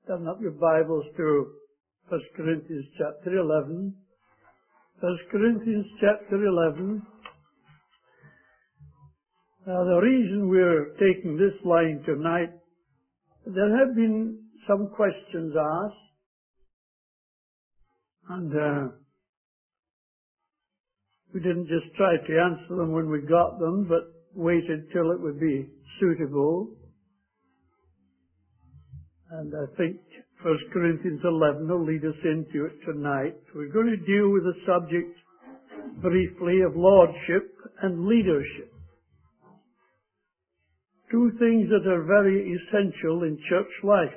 Turn up your Bibles to 1 Corinthians chapter 11. 1 Corinthians chapter 11. Now, the reason we're taking this line tonight, there have been some questions asked, and we didn't just try to answer them when we got them, but waited till it would be suitable. And I think 1 Corinthians 11 will lead us into it tonight. We're going to deal with the subject briefly of lordship and leadership. Two things that are very essential in church life.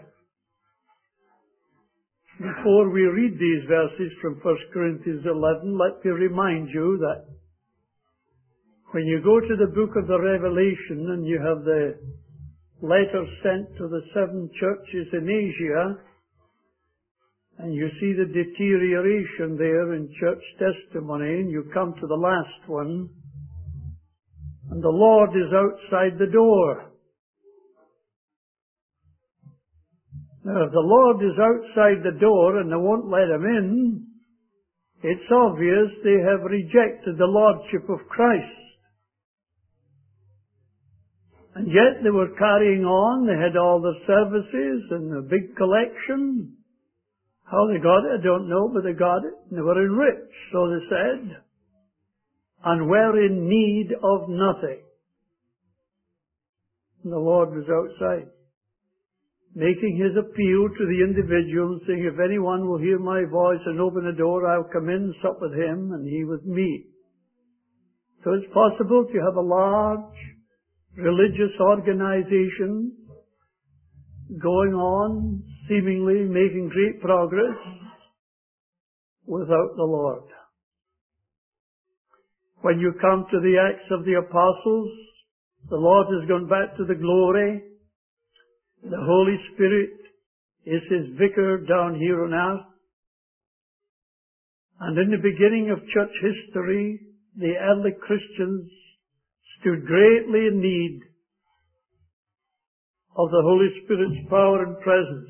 Before we read these verses from 1 Corinthians 11, let me remind you that when you go to the book of the Revelation and you have the letter sent to the 7 churches in Asia, and you see the deterioration there in church testimony, and you come to the last one, and the Lord is outside the door. Now, if the Lord is outside the door and they won't let him in, it's obvious they have rejected the Lordship of Christ. And yet they were carrying on. They had all the services and a big collection. How they got it, I don't know, but they got it. And they were enriched, so they said, and were in need of nothing. And the Lord was outside, making his appeal to the individual, saying, if anyone will hear my voice and open the door, I'll come in and sup with him, and he with me. So it's possible to have a large religious organization going on, seemingly making great progress, without the Lord. When you come to the Acts of the Apostles, the Lord has gone back to the glory. The Holy Spirit is his vicar down here on earth. And in the beginning of church history, the early Christians stood greatly in need of the Holy Spirit's power and presence.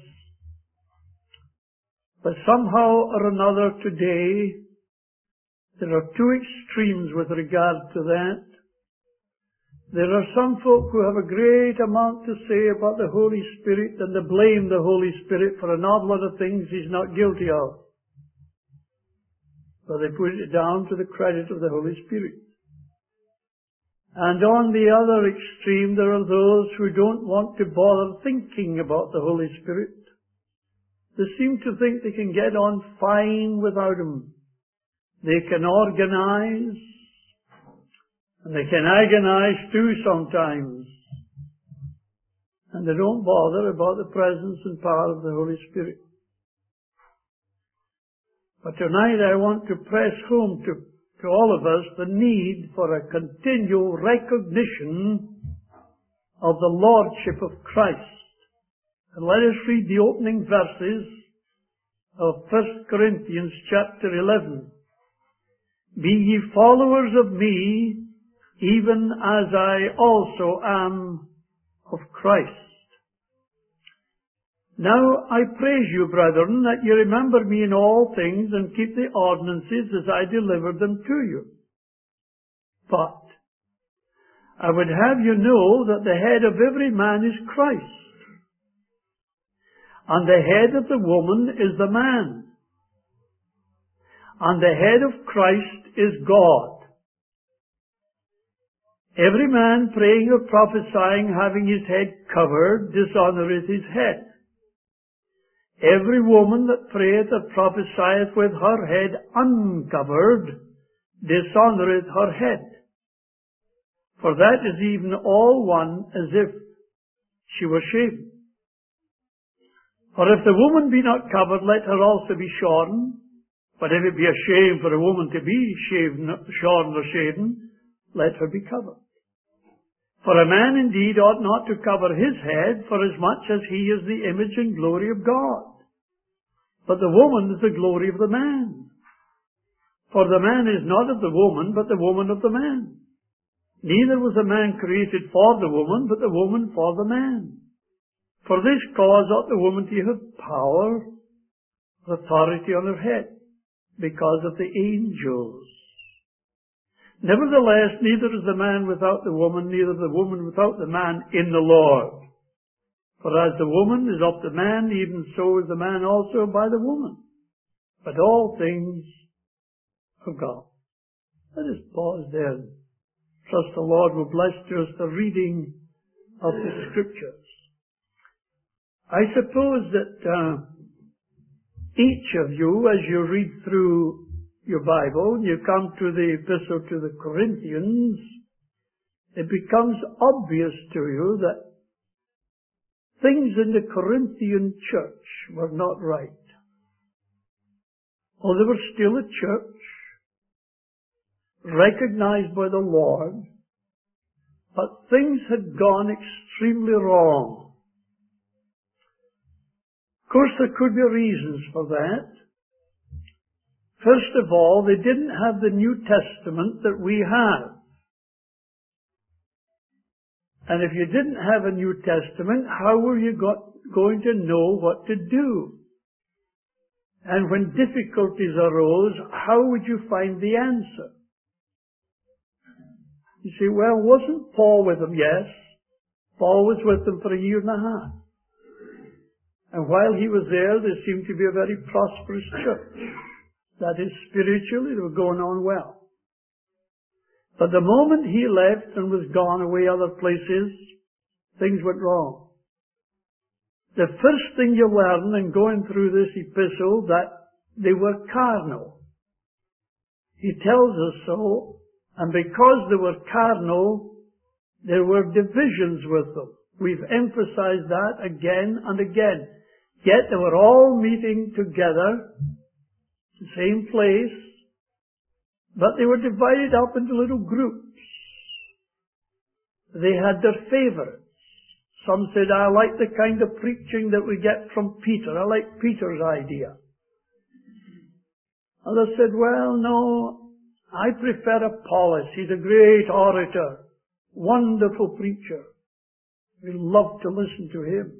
But somehow or another today, there are two extremes with regard to that. There are some folk who have a great amount to say about the Holy Spirit, and they blame the Holy Spirit for an awful lot of things he's not guilty of. But they put it down to the credit of the Holy Spirit. And on the other extreme, there are those who don't want to bother thinking about the Holy Spirit. They seem to think they can get on fine without him. They can organize, and they can agonize too sometimes. And they don't bother about the presence and power of the Holy Spirit. But tonight I want to press home to all of us the need for a continual recognition of the Lordship of Christ. And let us read the opening verses of 1 Corinthians chapter 11. Be ye followers of me, even as I also am of Christ. Now I praise you, brethren, that ye remember me in all things, and keep the ordinances as I delivered them to you. But I would have you know that the head of every man is Christ, and the head of the woman is the man, and the head of Christ is God. Every man praying or prophesying, having his head covered, dishonoureth his head. Every woman that prayeth or prophesieth with her head uncovered dishonoureth her head. For that is even all one as if she were shaven. For if the woman be not covered, let her also be shorn. But if it be a shame for a woman to be shorn or shaven, let her be covered. For a man indeed ought not to cover his head, forasmuch as he is the image and glory of God. But the woman is the glory of the man. For the man is not of the woman, but the woman of the man. Neither was the man created for the woman, but the woman for the man. For this cause ought the woman to have power, authority on her head, because of the angels. Nevertheless, neither is the man without the woman, neither the woman without the man in the Lord. For as the woman is of the man, even so is the man also by the woman. But all things of God. Let us pause there. Trust the Lord will bless to us the reading of the Scriptures. I suppose that each of you, as you read through your Bible, and you come to the Epistle to the Corinthians, it becomes obvious to you that things in the Corinthian church were not right. Oh, they were still a church, recognized by the Lord, but things had gone extremely wrong. Of course, there could be reasons for that. First of all, they didn't have the New Testament that we have. And if you didn't have a New Testament, how were you going to know what to do? And when difficulties arose, how would you find the answer? You say, well, wasn't Paul with them? Yes. Paul was with them for 1.5 years. And while he was there, there seemed to be a very prosperous church. That is, spiritually, they were going on well. But the moment he left and was gone away other places, things went wrong. The first thing you learn in going through this epistle, that they were carnal. He tells us so, and because they were carnal, there were divisions with them. We've emphasized that again and again. Yet they were all meeting together, the same place, but they were divided up into little groups. They had their favorites. Some said, I like the kind of preaching that we get from Peter. I like Peter's idea. Others said, well, no, I prefer Apollos. He's a great orator, wonderful preacher. We love to listen to him.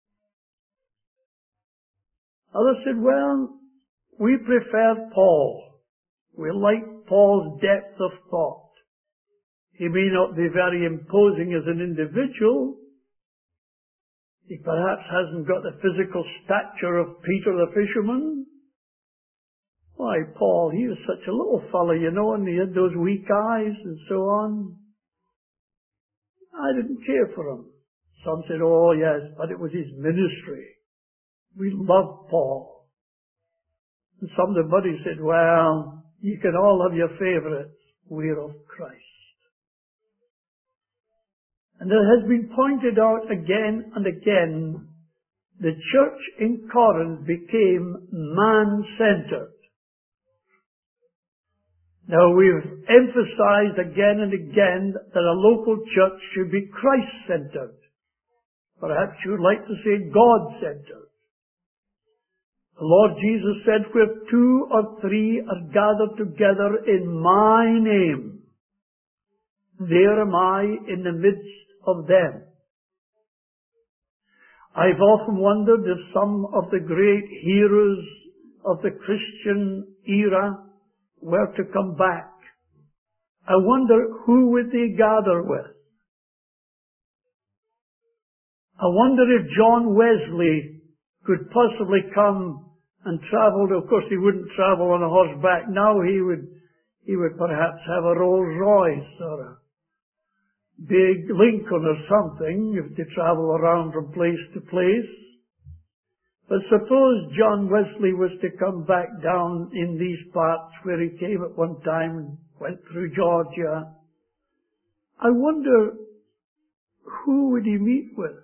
Others said, well, we prefer Paul. We like Paul's depth of thought. He may not be very imposing as an individual. He perhaps hasn't got the physical stature of Peter the fisherman. Why, Paul, he was such a little fellow, you know, and he had those weak eyes and so on. I didn't care for him. Some said, oh yes, but it was his ministry. We love Paul. And some of the buddies said, well, you can all have your favorites. We're of Christ. And it has been pointed out again and again, the church in Corinth became man-centered. Now we've emphasized again and again that a local church should be Christ-centered. Perhaps you would like to say God-centered. The Lord Jesus said, where 2 or 3 are gathered together in my name, there am I in the midst of them. I've often wondered if some of the great heroes of the Christian era were to come back. I wonder who would they gather with? I wonder if John Wesley could possibly come and travel. Of course, he wouldn't travel on a horseback. Now he would perhaps have a Rolls Royce or a big Lincoln or something if they travel around from place to place. But suppose John Wesley was to come back down in these parts where he came at one time and went through Georgia. I wonder who would he meet with?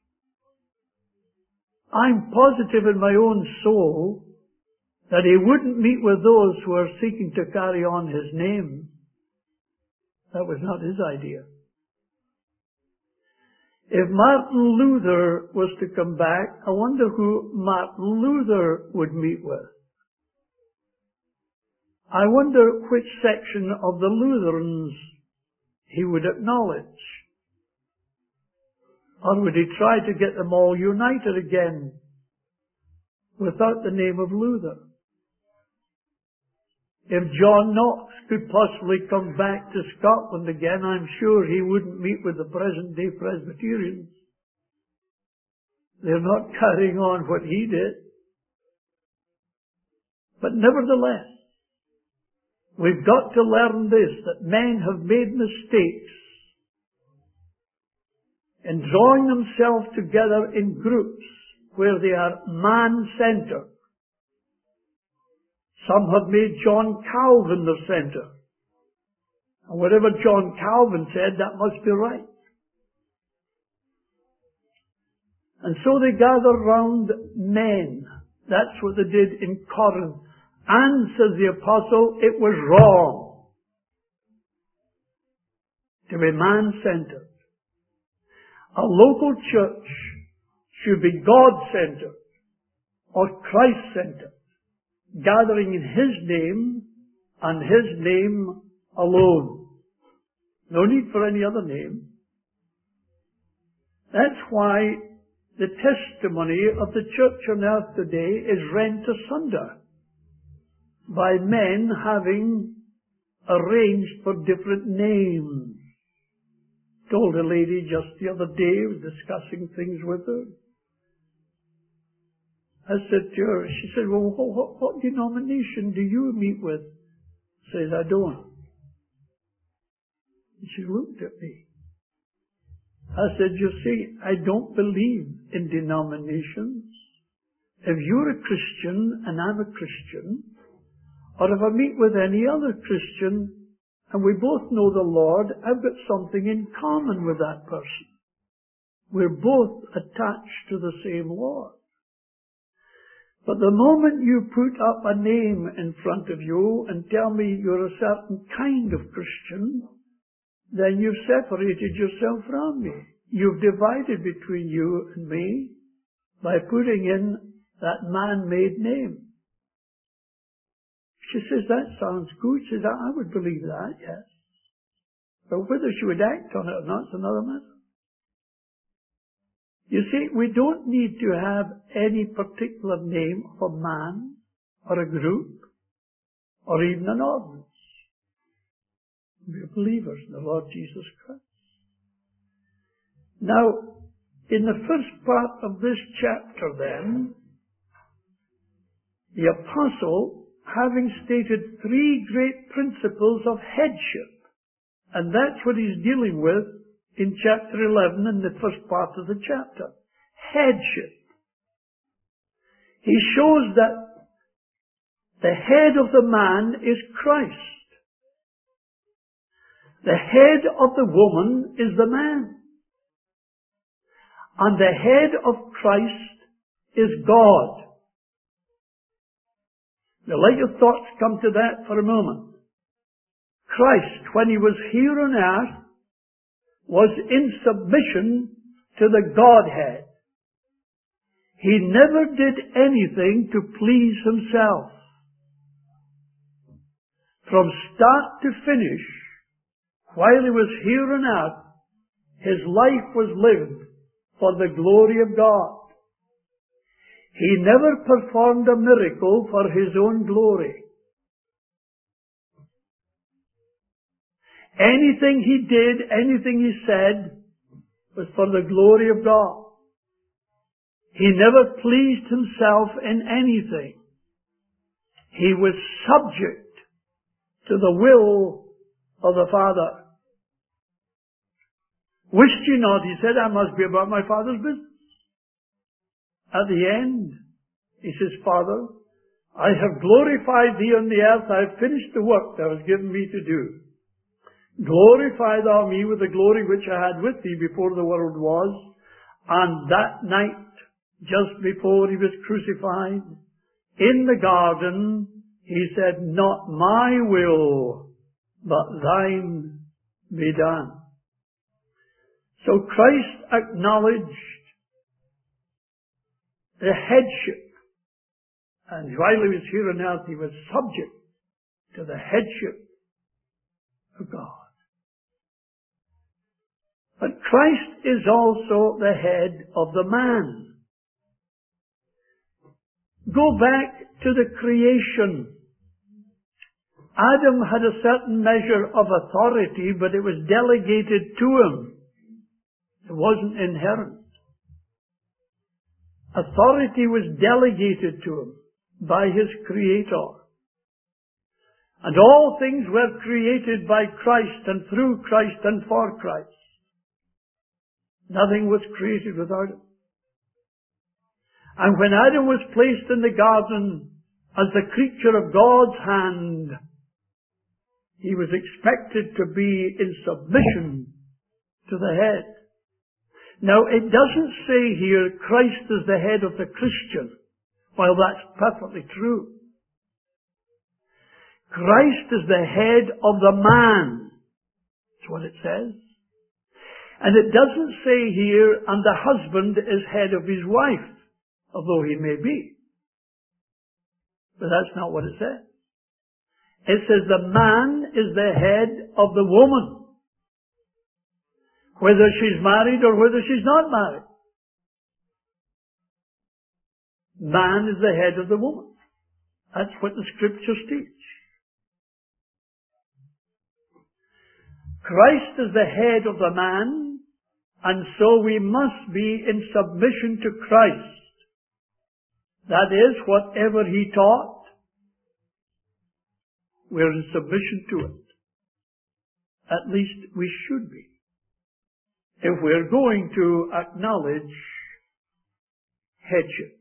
I'm positive in my own soul that he wouldn't meet with those who are seeking to carry on his name. That was not his idea. If Martin Luther was to come back, I wonder who Martin Luther would meet with. I wonder which section of the Lutherans he would acknowledge. Or would he try to get them all united again without the name of Luther? If John Knox could possibly come back to Scotland again, I'm sure he wouldn't meet with the present-day Presbyterians. They're not carrying on what he did. But nevertheless, we've got to learn this, that men have made mistakes in drawing themselves together in groups where they are man-centered. Some have made John Calvin their centre. And whatever John Calvin said, that must be right. And so they gather round men. That's what they did in Corinth. And, says the apostle, it was wrong to be man-centered. A local church should be God-centered or Christ-centered, gathering in His name and His name alone. No need for any other name. That's why the testimony of the church on earth today is rent asunder by men having arranged for different names. Told a lady just the other day, was discussing things with her. I said to her, she said, well, what denomination do you meet with? Says, I don't. And she looked at me. I said, you see, I don't believe in denominations. If you're a Christian and I'm a Christian, or if I meet with any other Christian and we both know the Lord, I've got something in common with that person. We're both attached to the same Lord. But the moment you put up a name in front of you and tell me you're a certain kind of Christian, then you've separated yourself from me. You've divided between you and me by putting in that man-made name. She says, that sounds good. She says, I would believe that, yes. But whether she would act on it or not is another matter. You see, we don't need to have any particular name of a man or a group or even an ordinance. We're believers in the Lord Jesus Christ. Now, in the first part of this chapter then, the apostle, having stated three great principles of headship, and that's what he's dealing with in chapter 11 in the first part of the chapter. Headship. He shows that the head of the man is Christ. The head of the woman is the man. And the head of Christ is God. Now let your thoughts come to that for a moment. Christ, when he was here on earth, was in submission to the Godhead. He never did anything to please himself. From start to finish, while he was here on earth, his life was lived for the glory of God. He never performed a miracle for his own glory. Anything he did, anything he said, was for the glory of God. He never pleased himself in anything. He was subject to the will of the Father. Wished you not, he said, I must be about my Father's business. At the end, he says, Father, I have glorified thee on the earth. I have finished the work thou hast given me to do. Glorify thou me with the glory which I had with thee before the world was. And that night, just before he was crucified, in the garden, he said, not my will, but thine be done. So Christ acknowledged the headship. And while he was here on earth, he was subject to the headship of God. But Christ is also the head of the man. Go back to the creation. Adam had a certain measure of authority, but it was delegated to him. It wasn't inherent. Authority was delegated to him by his Creator. And all things were created by Christ and through Christ and for Christ. Nothing was created without him. And when Adam was placed in the garden as the creature of God's hand, he was expected to be in submission to the head. Now, it doesn't say here Christ is the head of the Christian, while that's perfectly true. Christ is the head of the man. That's what it says. And it doesn't say here, and the husband is head of his wife, although he may be. But that's not what it says. It says the man is the head of the woman, whether she's married or whether she's not married. Man is the head of the woman. That's what the Scriptures teach. Christ is the head of the man, and so we must be in submission to Christ. That is, whatever he taught, we're in submission to it. At least we should be, if we're going to acknowledge headship.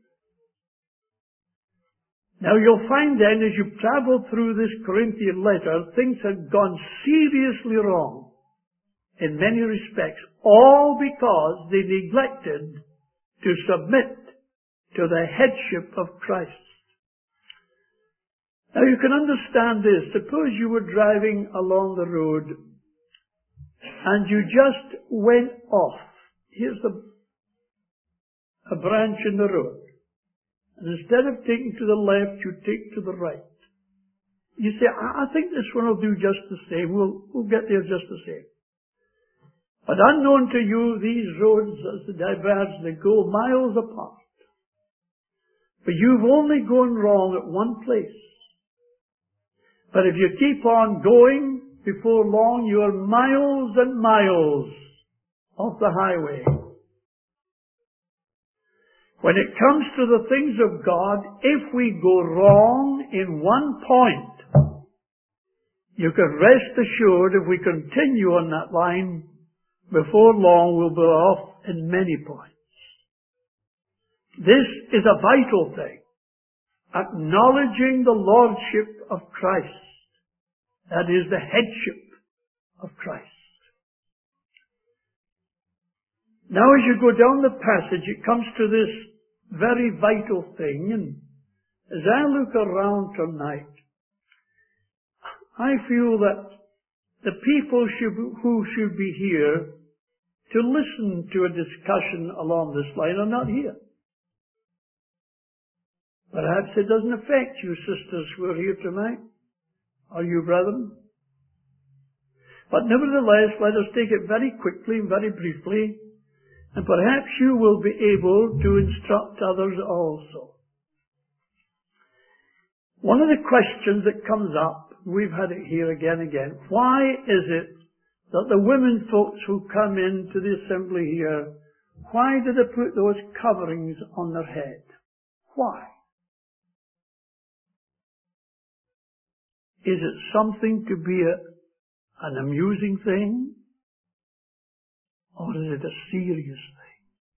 Now you'll find then, as you travel through this Corinthian letter, things have gone seriously wrong in many respects, all because they neglected to submit to the headship of Christ. Now you can understand this. Suppose you were driving along the road and you just went off. Here's a branch in the road. And instead of taking to the left, you take to the right. You say, I think this one will do just the same. We'll get there just the same. But unknown to you, these roads, as they diverge, they go miles apart. But you've only gone wrong at one place. But if you keep on going, before long you're miles and miles off the highway. When it comes to the things of God, if we go wrong in one point, you can rest assured if we continue on that line, before long we'll be off in many points. This is a vital thing. Acknowledging the lordship of Christ. That is the headship of Christ. Now as you go down the passage, it comes to this very vital thing. And as I look around tonight, I feel that the people who should be here to listen to a discussion along this line are not here. Perhaps it doesn't affect you, sisters, who are here tonight, or you, brethren. But nevertheless, let us take it very quickly and very briefly, and perhaps you will be able to instruct others also. One of the questions that comes up, we've had it here again and again, why is it that the women folks who come into the assembly here, why do they put those coverings on their head? Why? Is it something to be an amusing thing? Or is it a serious thing?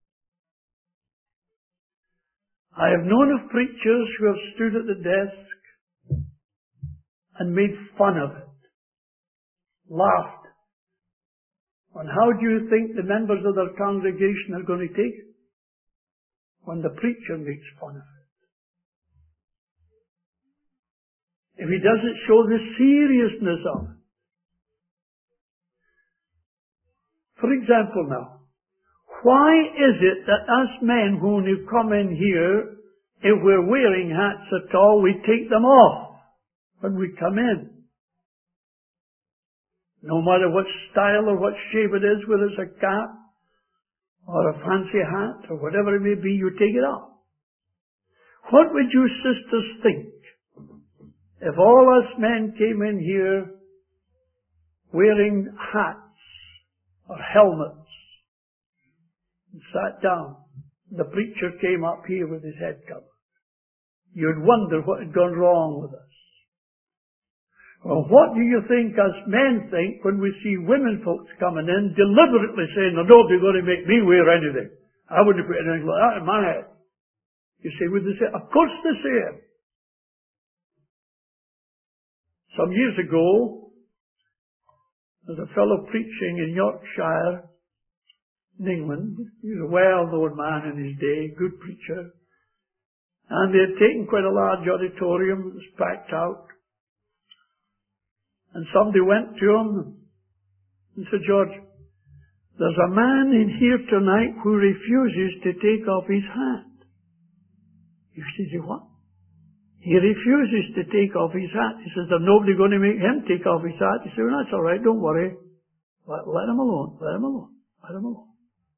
I have known of preachers who have stood at the desk and made fun of it, laughed. And how do you think the members of their congregation are going to take it when the preacher makes fun of it? If he doesn't show the seriousness of it. For example now, why is it that us men who come in here, if we're wearing hats at all, we take them off when we come in? No matter what style or what shape it is, whether it's a cap or a fancy hat or whatever it may be, you take it off. What would you sisters think if all us men came in here wearing hats or helmets and sat down? The preacher came up here with his head covered. You'd wonder what had gone wrong with us. Well, what do you think us men think when we see women folks coming in deliberately saying, "No, nobody's going to make me wear anything. I wouldn't put anything like that in my head." You say, would they say? Of course they say it. Some years ago, there's a fellow preaching in Yorkshire, in England. He was a well-known man in his day, good preacher. And they had taken quite a large auditorium. It was packed out. And somebody went to him and said, "George, there's a man in here tonight who refuses to take off his hat." You say, "What?" "He refuses to take off his hat." He says, "There's nobody going to make him take off his hat." He said, "Well, that's all right, don't worry. Let him alone, let him alone, let him alone."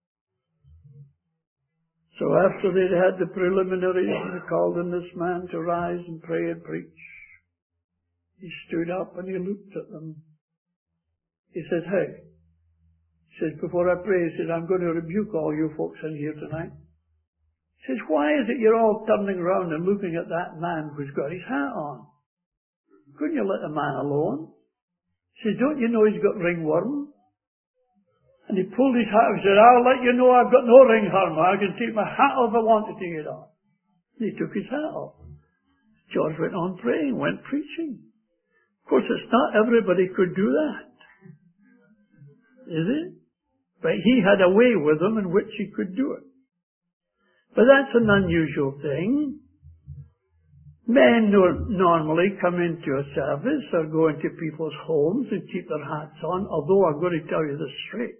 So after they'd had the preliminaries, they called on this man to rise and pray and preach. He stood up and he looked at them. He said, "Hey," he says, "before I pray," he said, "I'm going to rebuke all you folks in here tonight." He says, "Why is it you're all turning around and looking at that man who's got his hat on? Couldn't you let the man alone?" He says, "Don't you know he's got ringworm?" And he pulled his hat off. He said, "I'll let you know I've got no ringworm. I can take my hat off if I want to take it off." And he took his hat off. George went on praying, went preaching. Of course, it's not everybody could do that, is it? But he had a way with him in which he could do it. But that's an unusual thing. Men normally come into a service or go into people's homes and keep their hats on, although I'm going to tell you this straight.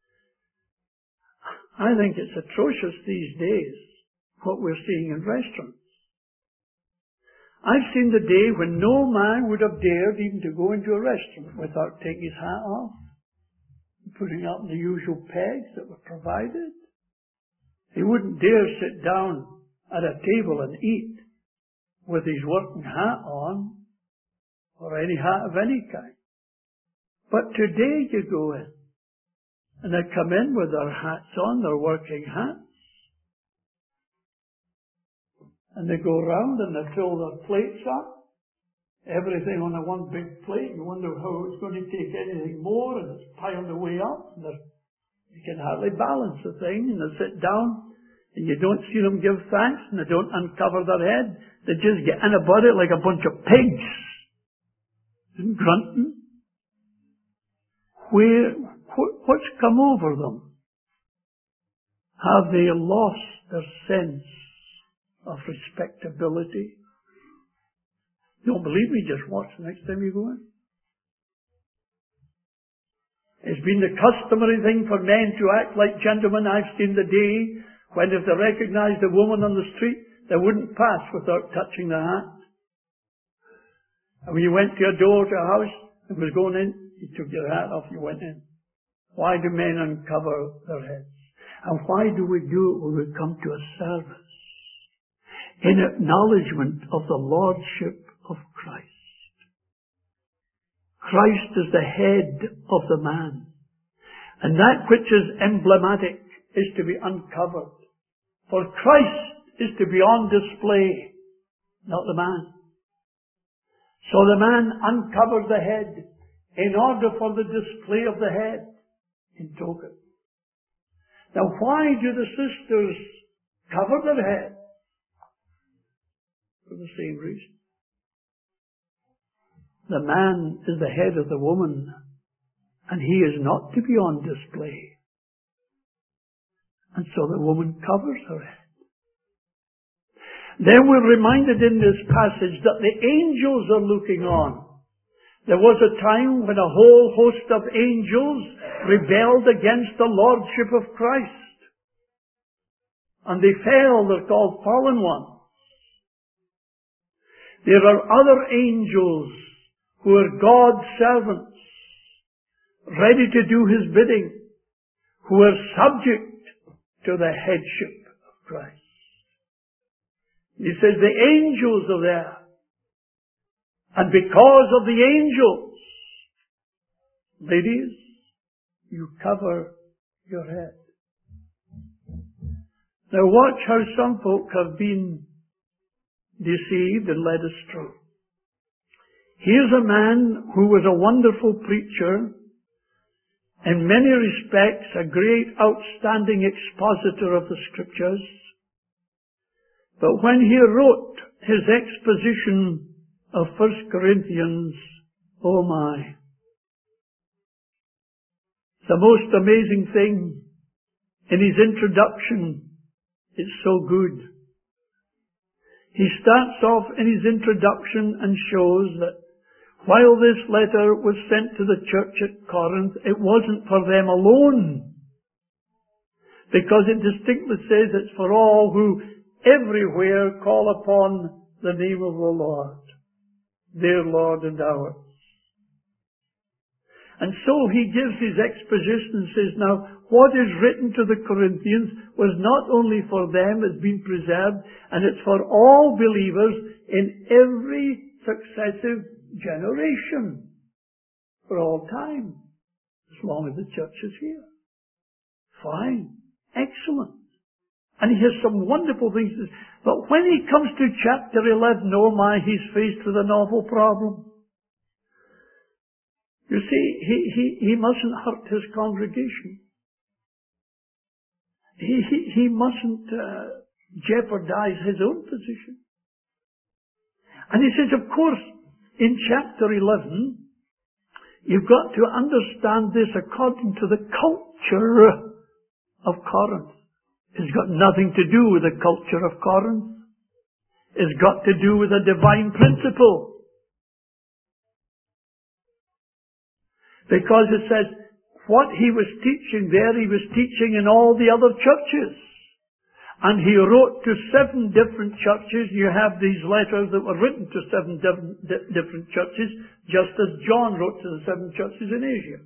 I think it's atrocious these days, what we're seeing in restaurants. I've seen the day when no man would have dared even to go into a restaurant without taking his hat off, putting up the usual pegs that were provided. He wouldn't dare sit down at a table and eat with his working hat on, or any hat of any kind. But today you go in, and they come in with their hats on, their working hats, and they go round and they fill their plates up, everything on a one big plate. You wonder how it's going to take anything more, and it's piled away up, and you can hardly balance the thing, and they sit down, and you don't see them give thanks, and they don't uncover their head. They just get in about it like a bunch of pigs, and grunting. What's come over them? Have they lost their sense of respectability? Don't believe me? Just watch the next time you go in. It's been the customary thing for men to act like gentlemen. I've seen the day when if they recognized a woman on the street, they wouldn't pass without touching the hat. And when you went to a door to a house and was going in, you took your hat off, you went in. Why do men uncover their heads? And why do we do it when we come to a service? In acknowledgement of the Lordship of Christ. Christ is the head of the man. And that which is emblematic is to be uncovered. For Christ is to be on display, not the man. So the man uncovers the head in order for the display of the head in token. Now why do the sisters cover their head? For the same reason. The man is the head of the woman, and he is not to be on display. And so the woman covers her head. Then we're reminded in this passage that the angels are looking on. There was a time when a whole host of angels rebelled against the Lordship of Christ. And they fell. They're called fallen ones. There are other angels who are God's servants, ready to do His bidding, who are subject to the headship of Christ. He says the angels are there. And because of the angels, ladies, you cover your head. Now watch how some folk have been deceived and led astray. Here's a man who was a wonderful preacher, in many respects a great outstanding expositor of the Scriptures, but when he wrote his exposition of 1 Corinthians, oh my, the most amazing thing in his introduction. It's so good. He starts off in his introduction and shows that while this letter was sent to the church at Corinth, it wasn't for them alone. Because it distinctly says it's for all who everywhere call upon the name of the Lord, their Lord and ours. And so he gives his exposition and says, now, what is written to the Corinthians was not only for them, it's been preserved, and it's for all believers in every successive generation, for all time, as long as the church is here. Fine. Excellent. And he has some wonderful things to say. But when he comes to chapter 11, oh my, he's faced with an awful problem. You see, he mustn't hurt his congregation. He mustn't jeopardize his own position. And he says, of course, in chapter 11, you've got to understand this according to the culture of Corinth. It's got nothing to do with the culture of Corinth. It's got to do with a divine principle. Because it says, what he was teaching there, he was teaching in all the other churches. And he wrote to 7 different churches. You have these letters that were written to 7 different churches, just as John wrote to the 7 churches in Asia.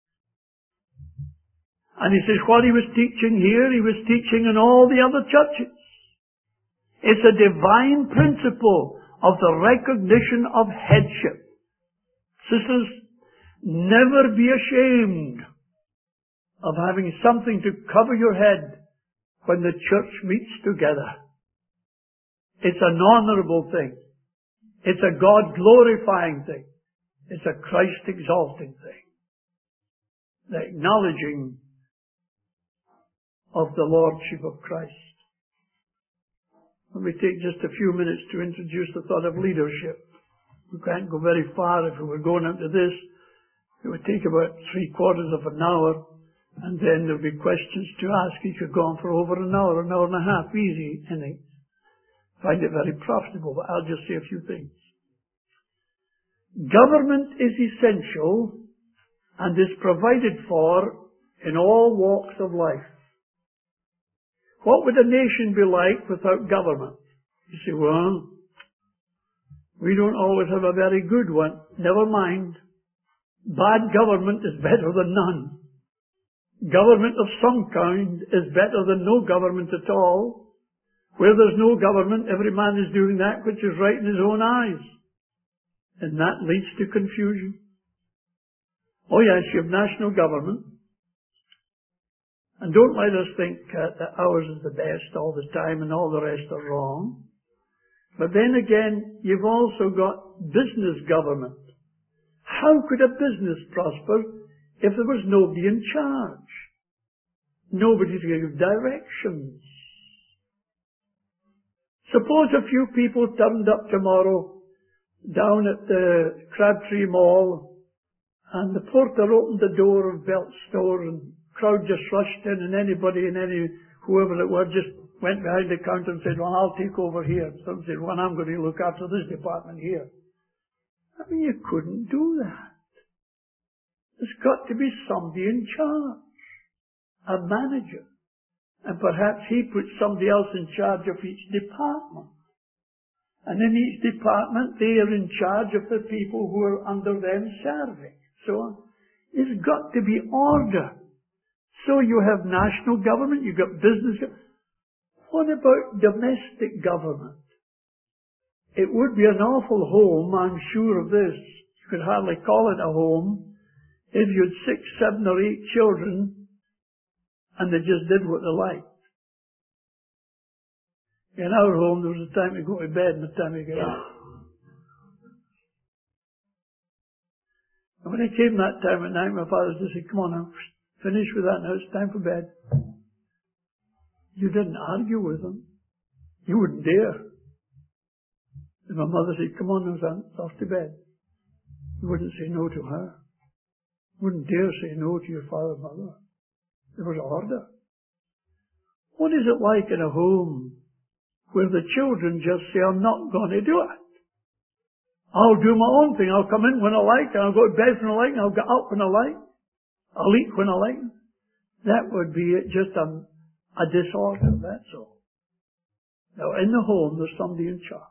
And he says what he was teaching here, he was teaching in all the other churches. It's a divine principle of the recognition of headship. Sisters, never be ashamed of having something to cover your head when the church meets together. It's an honorable thing. It's a God-glorifying thing. It's a Christ-exalting thing. The acknowledging of the Lordship of Christ. Let me take just a few minutes to introduce the thought of leadership. We can't go very far if we were going into this. It would take about 3/4 of an hour, and then there would be questions to ask. You could go on for over an hour and a half, easy, I think. Find it very profitable, but I'll just say a few things. Government is essential and is provided for in all walks of life. What would a nation be like without government? You say, well, we don't always have a very good one. Never mind. Bad government is better than none. Government of some kind is better than no government at all. Where there's no government, every man is doing that which is right in his own eyes. And that leads to confusion. Oh yes, you have national government. And don't let us think that ours is the best all the time and all the rest are wrong. But then again, you've also got business government. How could a business prosper if there was nobody in charge? Nobody to give directions. Suppose a few people turned up tomorrow down at the Crabtree Mall and the porter opened the door of Belt's store and the crowd just rushed in and anybody and whoever it was just went behind the counter and said, well, I'll take over here. Some said, well, I'm going to look after this department here. I mean, you couldn't do that. There's got to be somebody in charge, a manager. And perhaps he puts somebody else in charge of each department. And in each department, they are in charge of the people who are under them serving. So There's got to be order. So you have national government, you've got business. What about domestic government? It would be an awful home, I'm sure of this. You could hardly call it a home if you had 6, 7 or 8 children and they just did what they liked. In our home, there was a time to go to bed and a time to get up. And when it came that time at night, my father just said, come on now, finish with that now, it's time for bed. You didn't argue with them. You wouldn't dare. And my mother said, come on now, son, it's off to bed. You wouldn't say no to her. You wouldn't dare say no to your father and mother. There was order. What is it like in a home where the children just say, I'm not going to do it? I'll do my own thing. I'll come in when I like, and I'll go to bed when I like, and I'll get up when I like. I'll eat when I like. That would be just a disorder, that's all. Now, in the home, there's somebody in charge.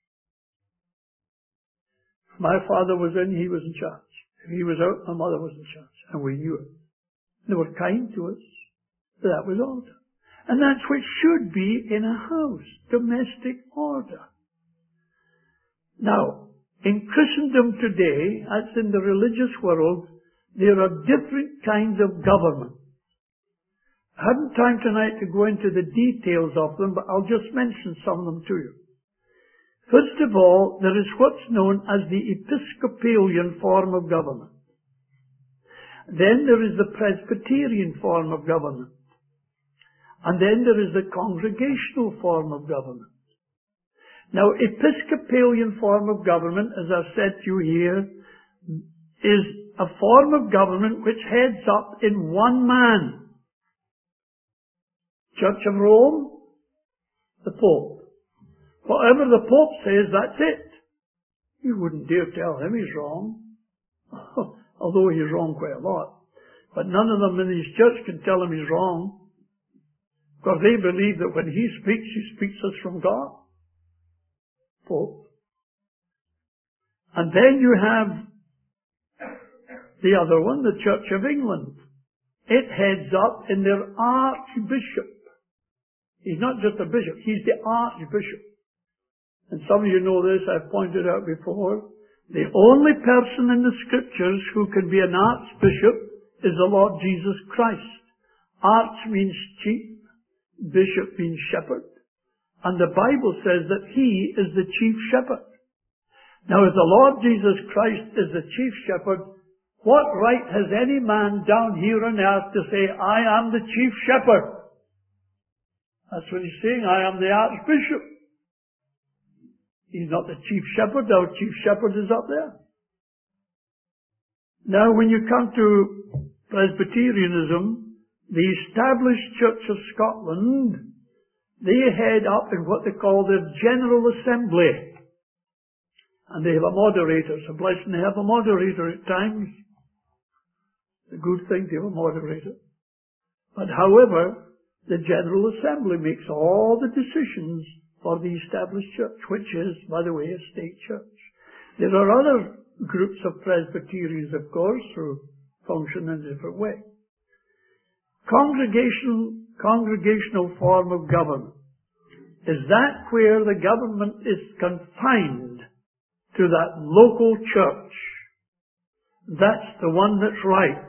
If my father was in, he was in charge. If he was out, my mother was in charge. And we knew it. They were kind to us. But that was order. And that's what should be in a house. Domestic order. Now, in Christendom today, as in the religious world, there are different kinds of government. I haven't time tonight to go into the details of them, but I'll just mention some of them to you. First of all, there is what's known as the Episcopalian form of government. Then there is the Presbyterian form of government. And then there is the Congregational form of government. Now, Episcopalian form of government, as I've said to you here, is a form of government which heads up in one man. Church of Rome, the Pope. Whatever the Pope says, that's it. You wouldn't dare tell him he's wrong. Although he's wrong quite a lot. But none of them in his church can tell him he's wrong. Because they believe that when he speaks us from God. Pope. And then you have the other one, the Church of England. It heads up in their Archbishop. He's not just a bishop, he's the Archbishop. And some of you know this, I've pointed out before. The only person in the Scriptures who can be an Archbishop is the Lord Jesus Christ. Arch means chief, bishop means shepherd. And the Bible says that he is the chief shepherd. Now, if the Lord Jesus Christ is the chief shepherd, what right has any man down here on earth to say, I am the chief shepherd? That's what he's saying, I am the Archbishop. He's not the chief shepherd, our chief shepherd is up there. Now, when you come to Presbyterianism, the established Church of Scotland, they head up in what they call the General Assembly. And they have a moderator. It's a blessing to have a moderator at times. It's a good thing to have a moderator. But however, the General Assembly makes all the decisions for the established church, which is, by the way, a state church. There are other groups of Presbyterians, of course, who function in a different way. Congregational form of government. Is that where the government is confined to that local church? That's the one that's right.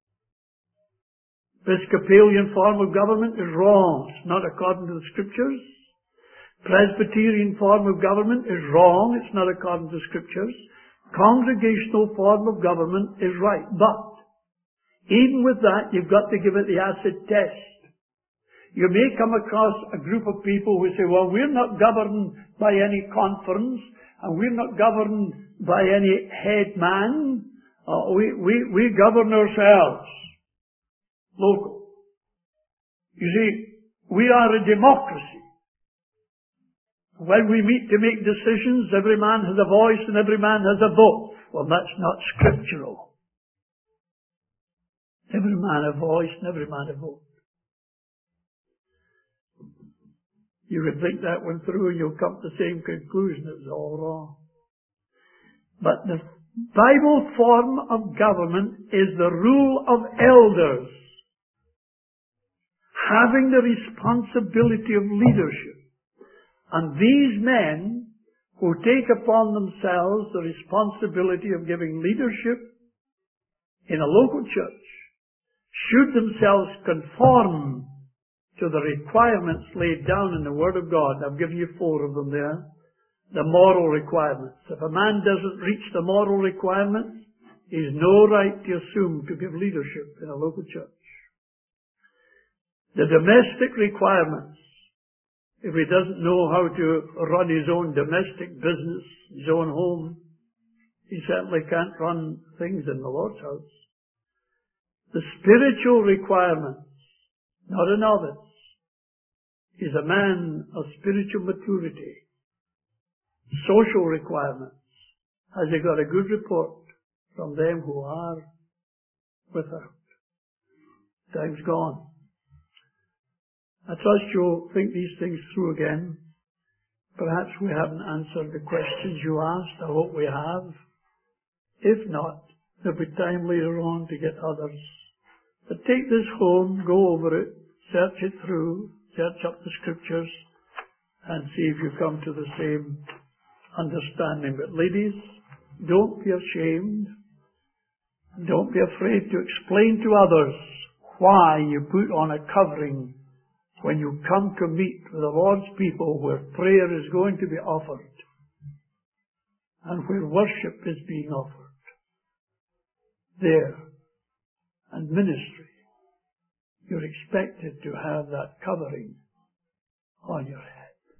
Episcopalian form of government is wrong. It's not according to the Scriptures. Presbyterian form of government is wrong. It's not according to the Scriptures. Congregational form of government is right. But even with that, you've got to give it the acid test. You may come across a group of people who say, well, we're not governed by any conference, and we're not governed by any head man. We govern ourselves. Local. You see, we are a democracy. When we meet to make decisions, every man has a voice and every man has a vote. Well, that's not scriptural. Every man a voice and every man a vote. You can think that one through and you'll come to the same conclusion. It was all wrong. But Bible form of government is the rule of elders, having the responsibility of leadership. And these men who take upon themselves the responsibility of giving leadership in a local church should themselves conform to the requirements laid down in the Word of God. I've given you 4 of them there. The moral requirements. If a man doesn't reach the moral requirements, he's no right to assume to give leadership in a local church. The domestic requirements. If he doesn't know how to run his own domestic business, his own home, he certainly can't run things in the Lord's house. The spiritual requirements. Not a novice. He's a man of spiritual maturity. Social requirements. Has he got a good report from them who are without? Time's gone. I trust you'll think these things through again. Perhaps we haven't answered the questions you asked. I hope we have. If not, there'll be time later on to get others. But take this home, go over it, search it through, search up the Scriptures, and see if you come to the same understanding. But ladies, don't be ashamed. Don't be afraid to explain to others why you put on a covering when you come to meet with the Lord's people where prayer is going to be offered and where worship is being offered. There, and ministry, you're expected to have that covering on your head.